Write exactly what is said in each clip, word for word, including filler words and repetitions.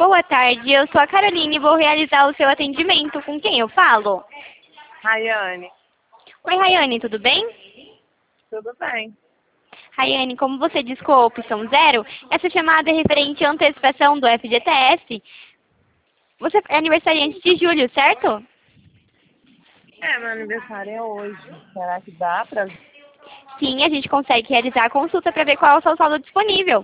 Boa tarde, eu sou a Caroline e vou realizar o seu atendimento. Com quem eu falo? Rayane, Oi, Rayane, tudo bem? tudo bem? Rayane, como você disse com a opção zero, essa chamada é referente à antecipação do F G T S. Você é aniversariante de julho, certo? É, meu aniversário é hoje. Será que dá pra... Sim, a gente consegue realizar a consulta para ver qual é o seu saldo disponível.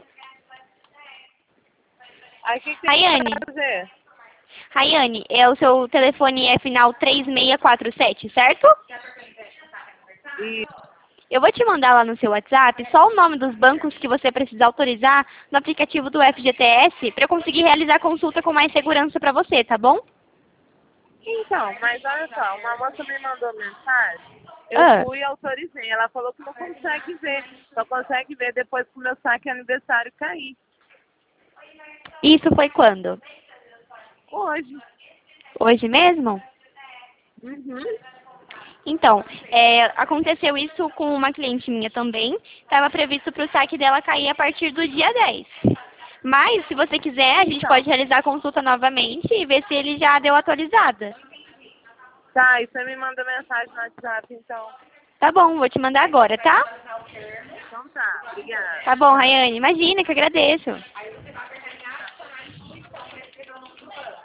Aí o que, que tem Rayane, que fazer? Rayane, é o seu telefone é final três seis quatro sete, certo? E... Eu vou te mandar lá no seu WhatsApp só o nome dos bancos que você precisa autorizar no aplicativo do F G T S para eu conseguir realizar a consulta com mais segurança para você, tá bom? Então, mas olha só, uma moça me mandou mensagem, eu Ah, fui e autorizei. Ela falou que não consegue ver, só consegue ver depois que o meu saque aniversário cair. isso foi quando? Hoje. Hoje mesmo? Uhum. Então, é, aconteceu isso com uma cliente minha também. Estava previsto para o saque dela cair a partir do dia dez. Mas, se você quiser, a gente Então, pode realizar a consulta novamente e ver se ele já deu atualizada. tá, e você me manda mensagem no WhatsApp, então. Tá bom, vou te mandar agora, tá? Então tá, obrigada. Tá bom, Rayane. Imagina que eu agradeço.